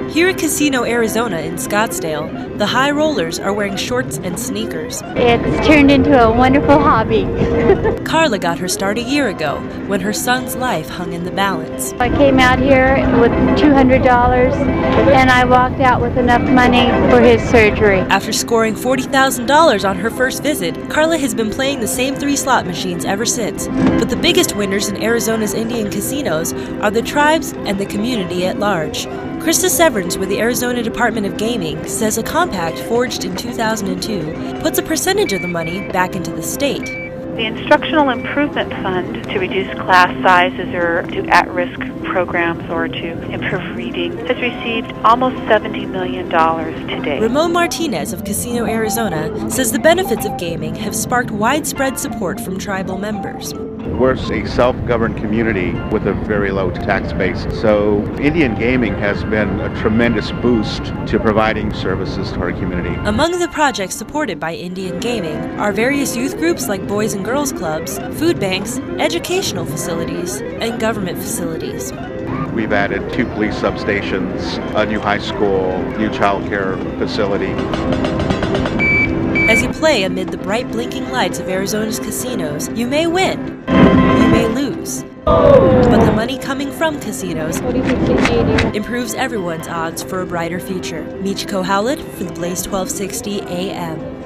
Here at Casino Arizona in Scottsdale, the high rollers are wearing shorts and sneakers. It's turned into a wonderful hobby. Carla got her start a year ago when her son's life hung in the balance. I came out here with $200 and I walked out with enough money for his surgery. After scoring $40,000 on her first visit, Carla has been playing the same 3 slot machines ever since. But the biggest winners in Arizona's Indian casinos are the tribes and the community at large. Krista Severns with the Arizona Department of Gaming says a compact forged in 2002 puts a percentage of the money back into the state. The Instructional Improvement Fund to reduce class sizes or to at-risk programs or to improve reading has received almost $70 million to date. Ramon Martinez of Casino Arizona says the benefits of gaming have sparked widespread support from tribal members. We're a self-governed community with a very low tax base, so Indian gaming has been a tremendous boost to providing services to our community. Among the projects supported by Indian gaming are various youth groups like Boys and Girls Clubs, food banks, educational facilities, and government facilities. We've added 2 police substations, a new high school, new child care facility. As you play amid the bright blinking lights of Arizona's casinos, you may win, you may lose. But the money coming from casinos improves everyone's odds for a brighter future. Michiko Howlett for the Blaze 1260 AM.